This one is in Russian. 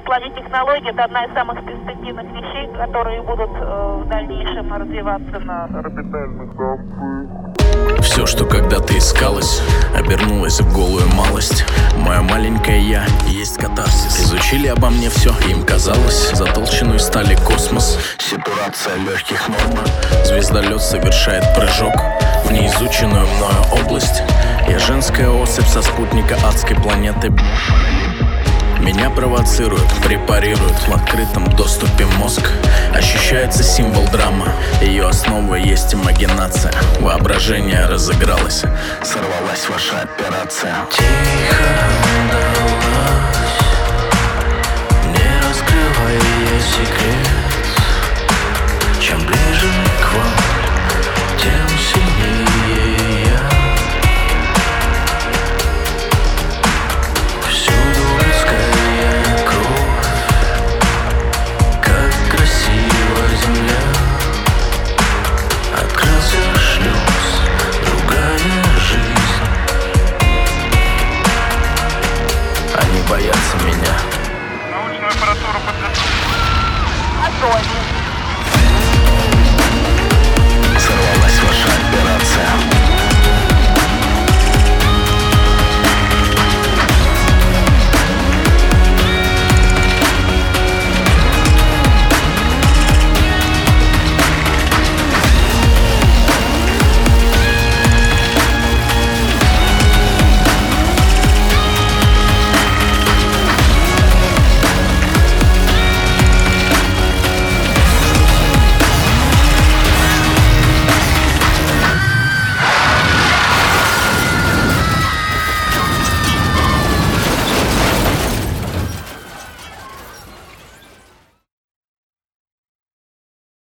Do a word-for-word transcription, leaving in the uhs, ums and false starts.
плане технологий это одна из самых перспективных вещей, которые будут э, в дальнейшем развиваться на орбитальных станциях. Все, что когда-то искалось, обернулось в голую малость. Моя маленькая я есть катарсис. Изучили обо мне все, им казалось. За толщиной стали космос. Ситуация легких норма. Звездолет совершает прыжок в неизученную мною область. Я женская особь со спутника адской планеты. Меня провоцируют, препарируют в открытом доступе мозг. Ощущается символ драма, ее основа есть имагинация. Воображение разыгралось, сорвалась ваша операция. Тихо удалось, не раскрывая ей секрет. Чем ближе к вам, тем сильнее я. Боятся меня. Научную аппаратуру подготовить. Сорвалась ваша операция.